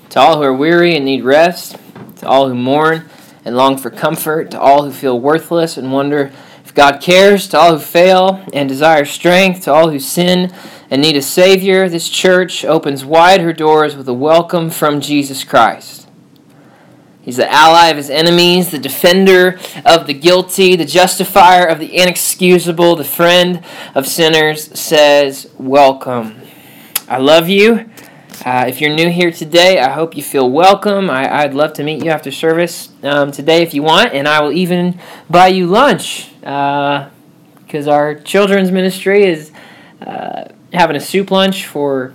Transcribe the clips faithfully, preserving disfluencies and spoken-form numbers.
To all who are weary and need rest, to all who mourn and long for comfort, to all who feel worthless and wonder if God cares, to all who fail and desire strength, to all who sin and need a Savior, this church opens wide her doors with a welcome from Jesus Christ. He's the ally of his enemies, the defender of the guilty, the justifier of the inexcusable, the friend of sinners, says, welcome. I love you. Uh, if you're new here today, I hope you feel welcome. I, I'd love to meet you after service um, today if you want, and I will even buy you lunch because uh, our children's ministry is uh, having a soup lunch for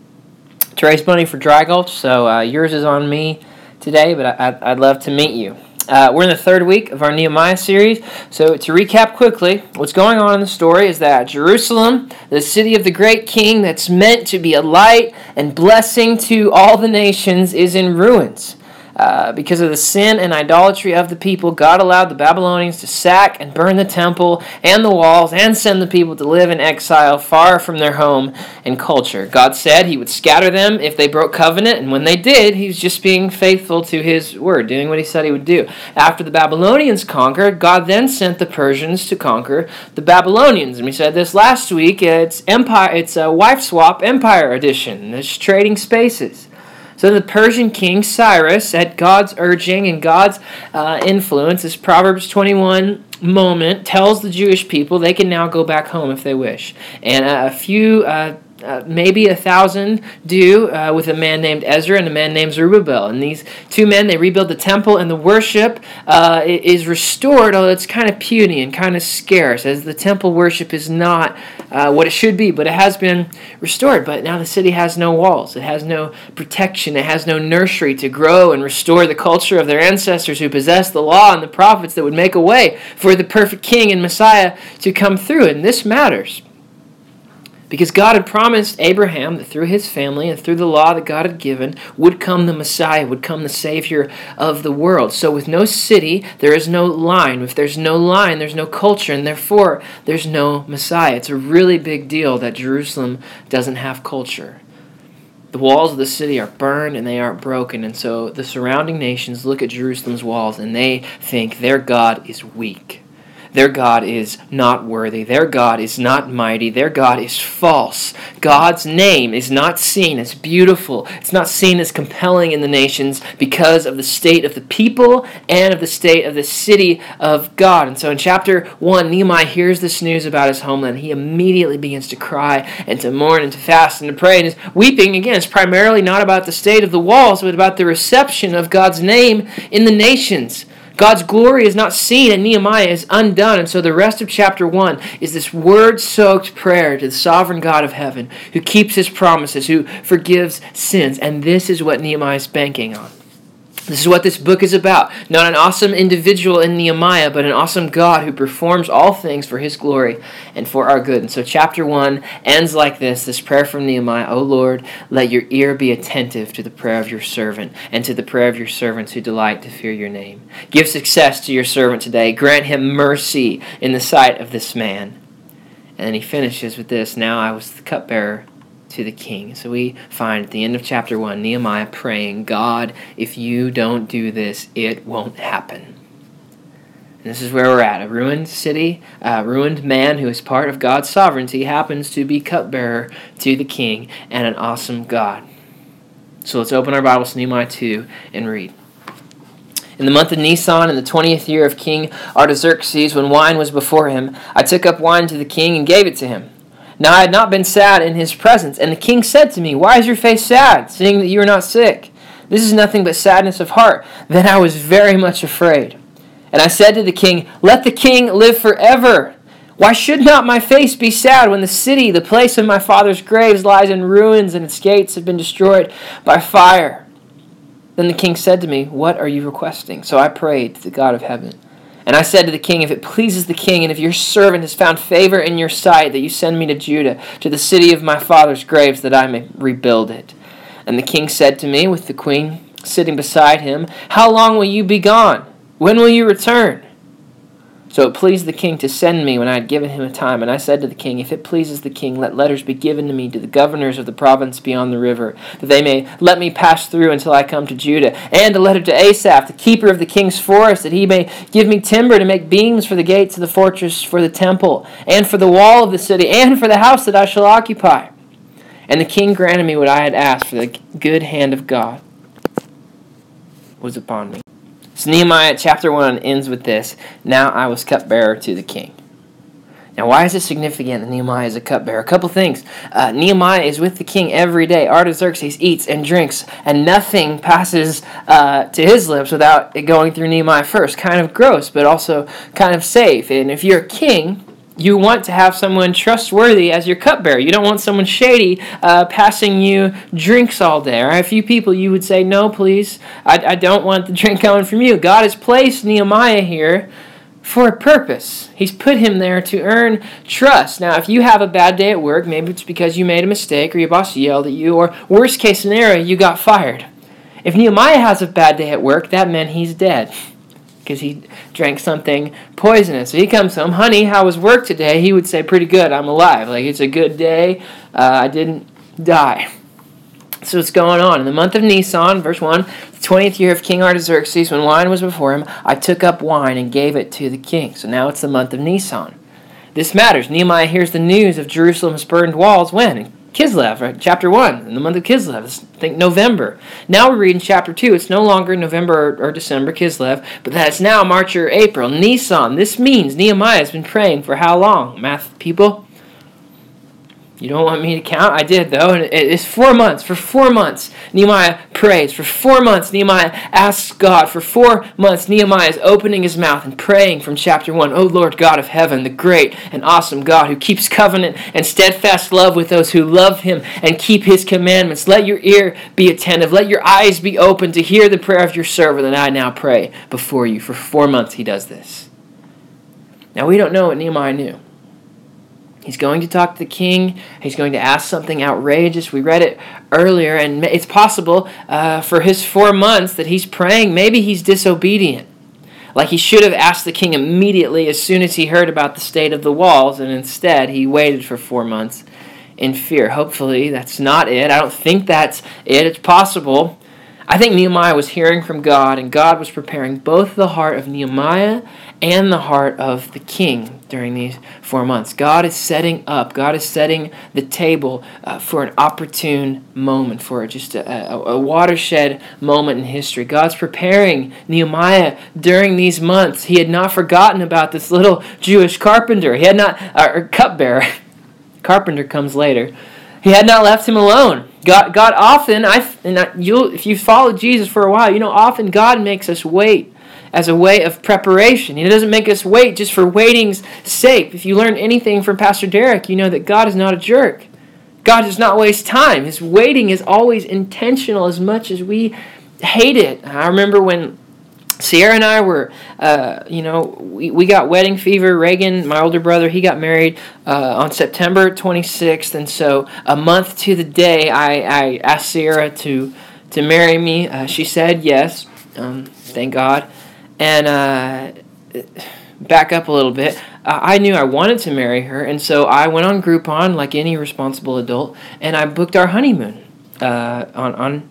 to raise money for Dry Gulch, so uh, yours is on me today, but I, I'd love to meet you. Uh, we're in the third week of our Nehemiah series, so to recap quickly, what's going on in the story is that Jerusalem, the city of the great king that's meant to be a light and blessing to all the nations, is in ruins. Uh, because of the sin and idolatry of the people, God allowed the Babylonians to sack and burn the temple and the walls and send the people to live in exile far from their home and culture. God said he would scatter them if they broke covenant, and when they did, he was just being faithful to his word, doing what he said he would do. After the Babylonians conquered, God then sent the Persians to conquer the Babylonians. And we said this last week, it's empire. It's a wife swap empire edition. There's trading spaces. So the Persian king Cyrus, at God's urging and God's uh, influence, this Proverbs twenty-one moment, tells the Jewish people they can now go back home if they wish. And uh, a few, uh, uh, maybe a thousand do uh, with a man named Ezra and a man named Zerubbabel. And these two men, they rebuild the temple, and the worship uh, is restored, although it's kind of puny and kind of scarce, as the temple worship is not Uh, what it should be, but it has been restored. But now the city has no walls. It has no protection. It has no nursery to grow and restore the culture of their ancestors who possessed the law and the prophets that would make a way for the perfect king and Messiah to come through. And this matters because God had promised Abraham that through his family and through the law that God had given would come the Messiah, would come the Savior of the world. So with no city, there is no line. If there's no line, there's no culture, and therefore there's no Messiah. It's a really big deal that Jerusalem doesn't have culture. The walls of the city are burned and they aren't broken, and so the surrounding nations look at Jerusalem's walls and they think their God is weak. Their God is not worthy. Their God is not mighty. Their God is false. God's name is not seen as beautiful. It's not seen as compelling in the nations because of the state of the people and of the state of the city of God. And so in chapter one, Nehemiah hears this news about his homeland. He immediately begins to cry and to mourn and to fast and to pray. And his weeping, again, is primarily not about the state of the walls, but about the reception of God's name in the nations. God's glory is not seen, and Nehemiah is undone. And so the rest of chapter one is this word-soaked prayer to the sovereign God of heaven, who keeps his promises, who forgives sins. And this is what Nehemiah is banking on. This is what this book is about. Not an awesome individual in Nehemiah, but an awesome God who performs all things for his glory and for our good. And so chapter one ends like this, this prayer from Nehemiah. O Lord, let your ear be attentive to the prayer of your servant and to the prayer of your servants who delight to fear your name. Give success to your servant today. Grant him mercy in the sight of this man. And then he finishes with this, now I was the cupbearer to the king. So we find at the end of chapter one, Nehemiah praying, God, if you don't do this, it won't happen. And this is where we're at. A ruined city, a ruined man who is part of God's sovereignty happens to be cupbearer to the king and an awesome God. So let's open our Bibles to Nehemiah two and read. In the month of Nisan, in the twentieth year of King Artaxerxes, when wine was before him, I took up wine to the king and gave it to him. Now I had not been sad in his presence, and the king said to me, why is your face sad, seeing that you are not sick? This is nothing but sadness of heart. Then I was very much afraid. And I said to the king, let the king live forever. Why should not my face be sad when the city, the place of my father's graves, lies in ruins and its gates have been destroyed by fire? Then the king said to me, what are you requesting? So I prayed to the God of heaven. And I said to the king, if it pleases the king, and if your servant has found favor in your sight, that you send me to Judah, to the city of my father's graves, that I may rebuild it. And the king said to me, with the queen sitting beside him, how long will you be gone? When will you return? So it pleased the king to send me when I had given him a time. And I said to the king, if it pleases the king, let letters be given to me to the governors of the province beyond the river, that they may let me pass through until I come to Judah. And a letter to Asaph, the keeper of the king's forest, that he may give me timber to make beams for the gates of the fortress, for the temple, and for the wall of the city, and for the house that I shall occupy. And the king granted me what I had asked, for the good hand of God was upon me. So Nehemiah chapter one ends with this. Now I was cupbearer to the king. Now why is it significant that Nehemiah is a cupbearer? A couple things. Uh, Nehemiah is with the king every day. Artaxerxes eats and drinks, and nothing passes uh, to his lips without it going through Nehemiah first. Kind of gross, but also kind of safe. And if you're a king, you want to have someone trustworthy as your cupbearer. You don't want someone shady uh, passing you drinks all day. Right? A few people you would say, no, please, I, I don't want the drink coming from you. God has placed Nehemiah here for a purpose. He's put him there to earn trust. Now, if you have a bad day at work, maybe it's because you made a mistake or your boss yelled at you, or worst case scenario, you got fired. If Nehemiah has a bad day at work, that meant he's dead, because he drank something poisonous. So he comes home, honey, how was work today? He would say, pretty good, I'm alive. Like, it's a good day. Uh, I didn't die. So what's going on? In the month of Nisan, verse one, the twentieth year of King Artaxerxes, when wine was before him, I took up wine and gave it to the king. So now it's the month of Nisan. This matters. Nehemiah hears the news of Jerusalem's burned walls when? Kislev, right? Chapter one, in the month of Kislev, I think November. Now we read in chapter two, it's no longer November or, or December, Kislev, but that's now March or April, Nisan. This means Nehemiah has been praying for how long? Math people? You don't want me to count? I did, though, and it's four months. For four months, Nehemiah prays. For four months, Nehemiah asks God. For four months, Nehemiah is opening his mouth and praying from chapter one. O Lord God of heaven, the great and awesome God who keeps covenant and steadfast love with those who love him and keep his commandments. Let your ear be attentive. Let your eyes be open to hear the prayer of your servant that I now pray before you. For four months, he does this. Now, we don't know what Nehemiah knew. He's going to talk to the king. He's going to ask something outrageous. We read it earlier, and it's possible uh, for his four months that he's praying, maybe he's disobedient. Like he should have asked the king immediately as soon as he heard about the state of the walls, and instead he waited for four months in fear. Hopefully that's not it. I don't think that's it. It's possible. I think Nehemiah was hearing from God, and God was preparing both the heart of Nehemiah and the heart of the king during these four months. God is setting up, God is setting the table uh, for an opportune moment, for just a, a, a watershed moment in history. God's preparing Nehemiah during these months. He had not forgotten about this little Jewish carpenter. He had not, uh, or cupbearer. Carpenter comes later. He had not left him alone. God, God often, I, and I, you'll, if you've followed Jesus for a while, you know often God makes us wait as a way of preparation. He doesn't make us wait just for waiting's sake. If you learn anything from Pastor Derek, you know that God is not a jerk. God does not waste time. His waiting is always intentional as much as we hate it. I remember when Sierra and I were, uh, you know, we, we got wedding fever. Reagan, my older brother, he got married uh, on September twenty-sixth. And so a month to the day, I, I asked Sierra to, to marry me. Uh, she said yes. Um, thank God. And uh, back up a little bit, uh, I knew I wanted to marry her, and so I went on Groupon like any responsible adult, and I booked our honeymoon uh, on on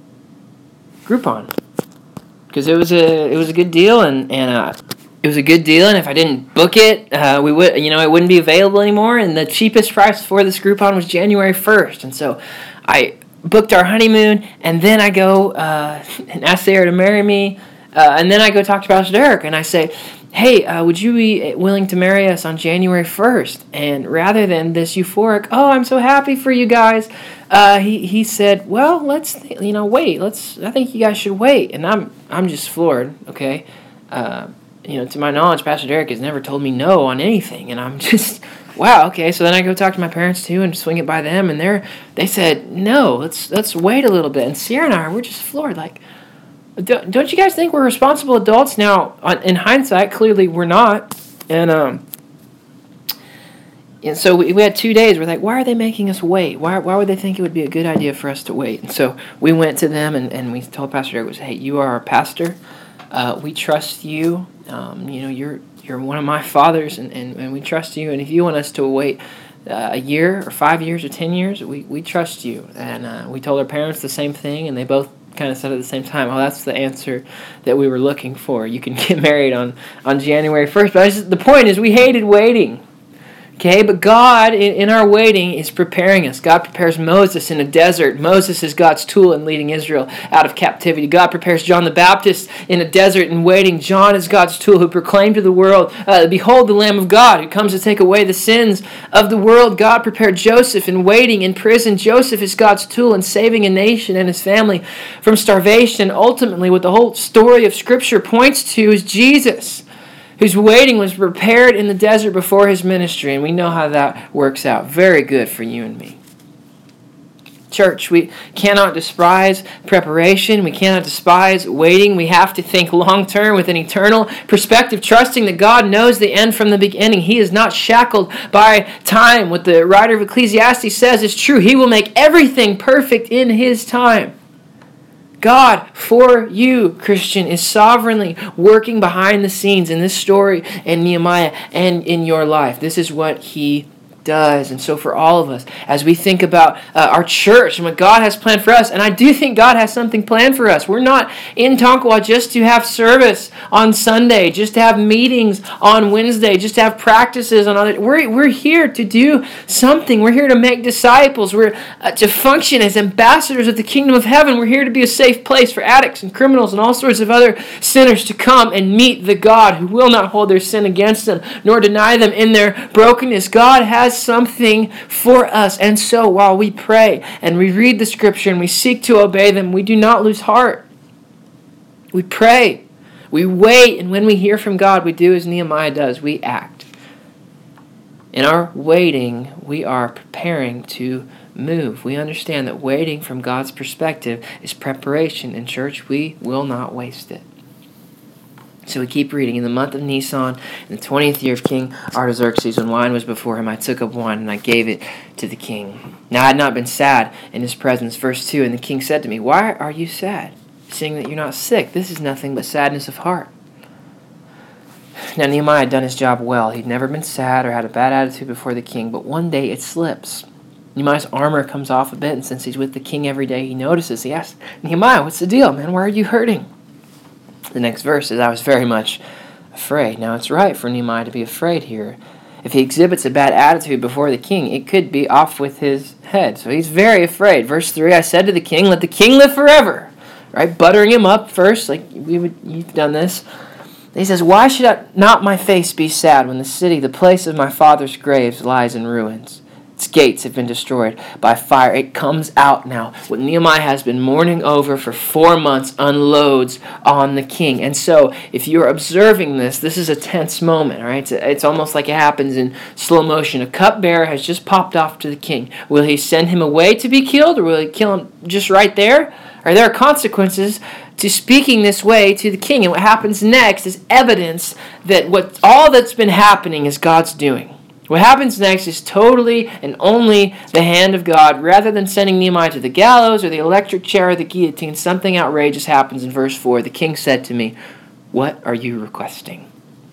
Groupon because it was a it was a good deal, and and uh, it was a good deal. And if I didn't book it, uh, we would you know it wouldn't be available anymore. And the cheapest price for this Groupon was January first, and so I booked our honeymoon, and then I go uh, and ask Sarah to marry me. Uh, and then I go talk to Pastor Derek, and I say, hey, uh, would you be willing to marry us on January first? And rather than this euphoric, oh, I'm so happy for you guys, uh, he he said, well, let's, you know, wait. Let's. I think you guys should wait. And I'm I'm just floored, okay? Uh, you know, to my knowledge, Pastor Derek has never told me no on anything, and I'm just, wow, okay. So then I go talk to my parents, too, and swing it by them, and they're, they said, no, let's let's wait a little bit. And Sierra and I, we're just floored, like, don't you guys think we're responsible adults? Now, in hindsight, clearly we're not. And um, and so we, we had two days. We're like, why are they making us wait? Why why would they think it would be a good idea for us to wait? And so we went to them, and, and we told Pastor Derek, hey, you are our pastor. Uh, we trust you. Um, you know, you're you're one of my fathers, and, and, and we trust you. And if you want us to wait uh, a year or five years or ten years, we, we trust you. And uh, we told our parents the same thing, and they both kind of said at the same time, oh, that's the answer that we were looking for. You can get married on, on January first. But just, the point is, we hated waiting. Okay, but God, in, in our waiting, is preparing us. God prepares Moses in a desert. Moses is God's tool in leading Israel out of captivity. God prepares John the Baptist in a desert and waiting. John is God's tool who proclaimed to the world, uh, behold the Lamb of God who comes to take away the sins of the world. God prepared Joseph in waiting in prison. Joseph is God's tool in saving a nation and his family from starvation. Ultimately, what the whole story of Scripture points to is Jesus, whose waiting was prepared in the desert before his ministry. And we know how that works out. Very good for you and me. Church, we cannot despise preparation. We cannot despise waiting. We have to think long-term with an eternal perspective, trusting that God knows the end from the beginning. He is not shackled by time. What the writer of Ecclesiastes says is true. He will make everything perfect in his time. God, for you, Christian, is sovereignly working behind the scenes in this story in Nehemiah and in your life. This is what he does. And so for all of us, as we think about uh, our church and what God has planned for us, and I do think God has something planned for us. We're not in Tonkawa just to have service on Sunday, just to have meetings on Wednesday, just to have practices on other. We're, we're here to do something. We're here to make disciples. We're uh, to function as ambassadors of the kingdom of heaven. We're here to be a safe place for addicts and criminals and all sorts of other sinners to come and meet the God who will not hold their sin against them, nor deny them in their brokenness. God has something for us. And so while we pray and we read the Scripture and we seek to obey them, we do not lose heart. We pray. We wait. And when we hear from God, we do as Nehemiah does. We act. In our waiting, we are preparing to move. We understand that waiting from God's perspective is preparation. In church, we will not waste it. So we keep reading. In the month of Nisan, in the twentieth year of King Artaxerxes, when wine was before him, I took up wine and I gave it to the king. Now I had not been sad in his presence. Verse two, and the king said to me, why are you sad, seeing that you're not sick? This is nothing but sadness of heart. Now Nehemiah had done his job well. He'd never been sad or had a bad attitude before the king, but one day it slips. Nehemiah's armor comes off a bit, and since he's with the king every day, he notices. He asks, Nehemiah, what's the deal, man? Why are you hurting? The next verse is, I was very much afraid. Now, it's right for Nehemiah to be afraid here. If he exhibits a bad attitude before the king, it could be off with his head. So he's very afraid. Verse three, I said to the king, let the king live forever. Right? Buttering him up first, like we would, you've done this. He says, why should I, not my face be sad when the city, the place of my father's graves, lies in ruins? Its gates have been destroyed by fire. It comes out now. What Nehemiah has been mourning over for four months unloads on the king. And so, if you're observing this, this is a tense moment, all right? It's, it's almost like it happens in slow motion. A cupbearer has just popped off to the king. Will he send him away to be killed, or will he kill him just right there? Are there consequences to speaking this way to the king? And what happens next is evidence that what all that's been happening is God's doing. What happens next is totally and only the hand of God. Rather than sending Nehemiah to the gallows or the electric chair or the guillotine, something outrageous happens in verse four. The king said to me, what are you requesting?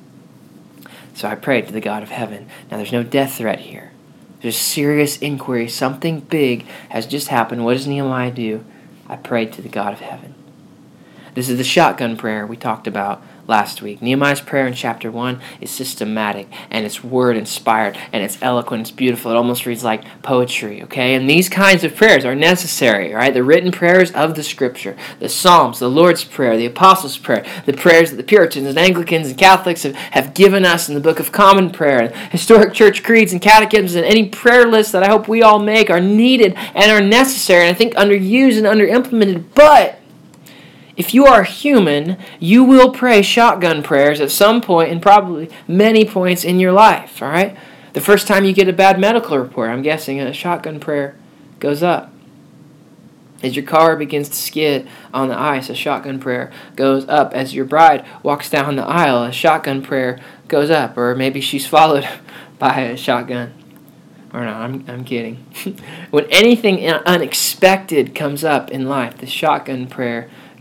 So I prayed to the God of heaven. Now there's no death threat here. There's serious inquiry. Something big has just happened. What does Nehemiah do? I prayed to the God of heaven. This is the shotgun prayer we talked about last week. Nehemiah's prayer in chapter one is systematic, and it's word-inspired, and it's eloquent, it's beautiful. It almost reads like poetry, okay? And these kinds of prayers are necessary, right? The written prayers of the Scripture, the Psalms, the Lord's Prayer, the Apostles' Prayer, the prayers that the Puritans and Anglicans and Catholics have, have given us in the Book of Common Prayer, and historic church creeds and catechisms, and any prayer lists that I hope we all make are needed and are necessary, and I think underused and underimplemented, but if you are human, you will pray shotgun prayers at some point and probably many points in your life, all right? The first time you get a bad medical report, I'm guessing a shotgun prayer goes up. As your car begins to skid on the ice, a shotgun prayer goes up. As your bride walks down the aisle, a shotgun prayer goes up. Or maybe she's followed by a shotgun. Or no, I'm, I'm kidding. When anything unexpected comes up in life, the shotgun prayer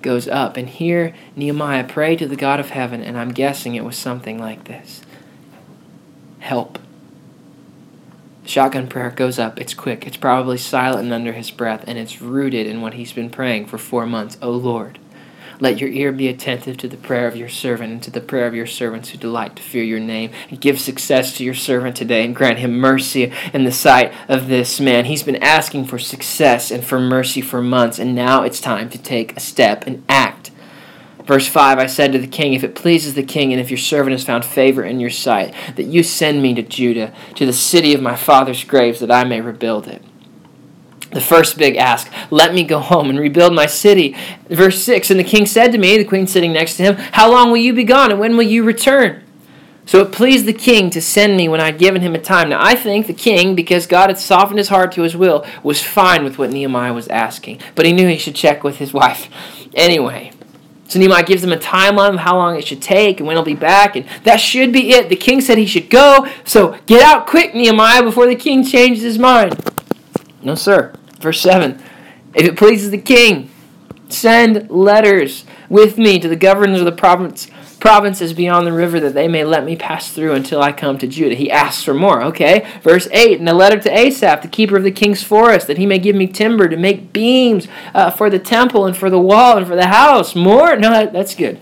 goes up. And here Nehemiah prayed to the God of heaven, and I'm guessing it was something like this. Help. Shotgun prayer goes up. It's quick. It's probably silent and under his breath, and it's rooted in what he's been praying for four months. O Lord, let your ear be attentive to the prayer of your servant and to the prayer of your servants who delight to fear your name. And give success to your servant today and grant him mercy in the sight of this man. He's been asking for success and for mercy for months, and now it's time to take a step and act. Verse five, I said to the king, if it pleases the king, and if your servant has found favor in your sight, that you send me to Judah, to the city of my father's graves, that I may rebuild it. The first big ask, let me go home and rebuild my city. Verse six, and the king said to me, the queen sitting next to him, how long will you be gone, and when will you return? So it pleased the king to send me when I had given him a time. Now I think the king, because God had softened his heart to his will, was fine with what Nehemiah was asking. But he knew he should check with his wife. Anyway, so Nehemiah gives him a timeline of how long it should take and when he'll be back, and that should be it. The king said he should go, so get out quick, Nehemiah, before the king changes his mind. No, sir. Verse seven, if it pleases the king, send letters with me to the governors of the province, provinces beyond the river, that they may let me pass through until I come to Judah. He asks for more, okay? Verse eight, and a letter to Asaph, the keeper of the king's forest, that he may give me timber to make beams uh, for the temple and for the wall and for the house. More? No, that, that's good.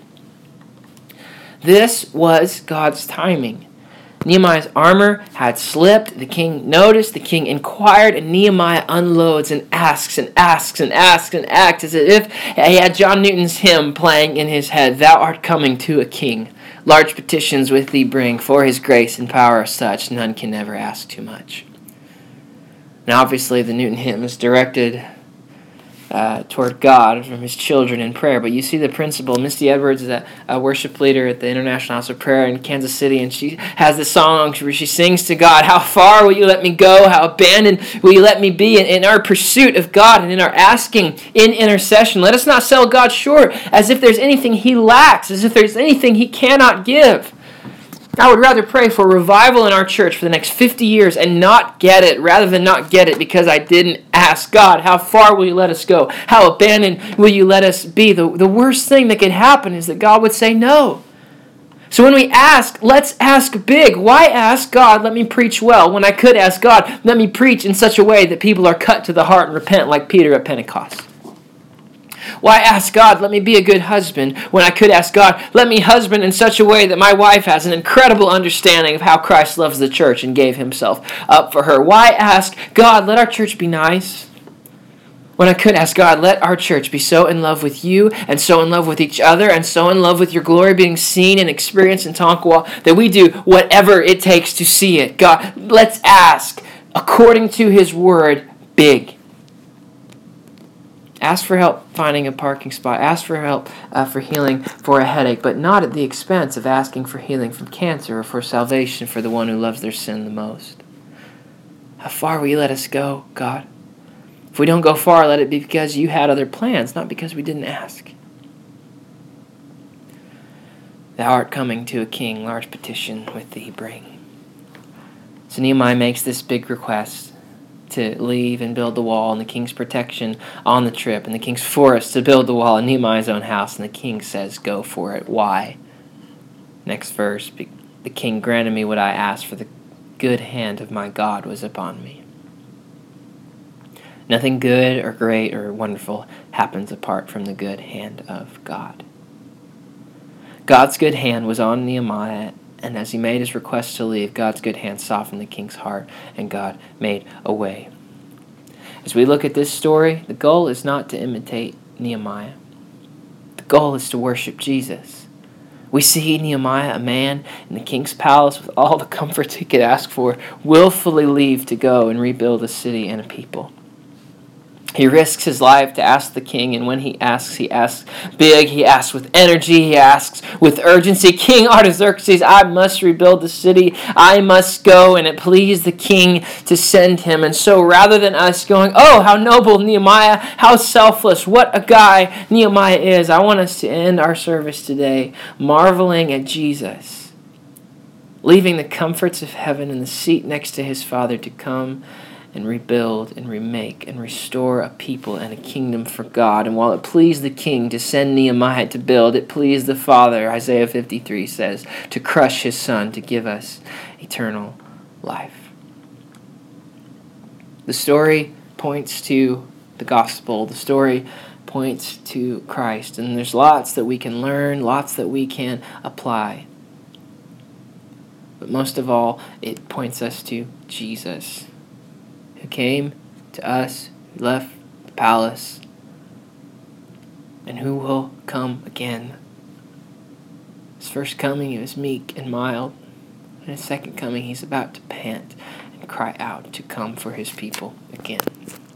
This was God's timing. Nehemiah's armor had slipped. The king noticed. The king inquired, and Nehemiah unloads and asks and asks and asks and acts as if he had John Newton's hymn playing in his head. Thou art coming to a king. Large petitions with thee bring, for his grace and power are such, none can ever ask too much. Now, obviously, the Newton hymn is directed Uh, toward God from his children in prayer. But you see the principle. Misty Edwards is a, a worship leader at the International House of Prayer in Kansas City, and she has this song where she sings to God, how far will you let me go? How abandoned will you let me be? In, in our pursuit of God and in our asking in intercession, let us not sell God short as if there's anything he lacks, as if there's anything he cannot give. I would rather pray for revival in our church for the next fifty years and not get it, rather than not get it because I didn't ask. God, how far will you let us go? How abandoned will you let us be? The, the worst thing that could happen is that God would say no. So when we ask, let's ask big. Why ask God, let me preach well, when I could ask God, let me preach in such a way that people are cut to the heart and repent like Peter at Pentecost? Why ask God, let me be a good husband, when I could ask God, let me husband in such a way that my wife has an incredible understanding of how Christ loves the church and gave himself up for her? Why ask God, let our church be nice, when I could ask God, let our church be so in love with you and so in love with each other and so in love with your glory being seen and experienced in Tonkawa that we do whatever it takes to see it? God, let's ask, according to his word, big. Ask for help finding a parking spot. Ask for help uh, for healing for a headache, but not at the expense of asking for healing from cancer or for salvation for the one who loves their sin the most. How far will you let us go, God? If we don't go far, let it be because you had other plans, not because we didn't ask. Thou art coming to a king, large petition with thee bring. So Nehemiah makes this big request to leave and build the wall, and the king's protection on the trip, and the king's forced to build the wall in Nehemiah's own house, and the king says, go for it. Why? Next verse, the king granted me what I asked, for the good hand of my God was upon me. Nothing good or great or wonderful happens apart from the good hand of God. God's good hand was on Nehemiah, and as he made his request to leave, God's good hand softened the king's heart, and God made a way. As we look at this story, the goal is not to imitate Nehemiah. The goal is to worship Jesus. We see Nehemiah, a man in the king's palace with all the comforts he could ask for, willfully leave to go and rebuild a city and a people. He risks his life to ask the king, and when he asks, he asks big, he asks with energy, he asks with urgency. King Artaxerxes, I must rebuild the city, I must go, and it pleased the king to send him. And so rather than us going, oh, how noble Nehemiah, how selfless, what a guy Nehemiah is, I want us to end our service today marveling at Jesus, leaving the comforts of heaven and the seat next to his Father to come and rebuild and remake and restore a people and a kingdom for God. And while it pleased the king to send Nehemiah to build, it pleased the Father, Isaiah fifty-three says, to crush his Son to give us eternal life. The story points to the gospel. The story points to Christ. And there's lots that we can learn, lots that we can apply. But most of all, it points us to Jesus, who came to us, who left the palace, and who will come again. His first coming, he was meek and mild. In his second coming, he's about to pant and cry out to come for his people again.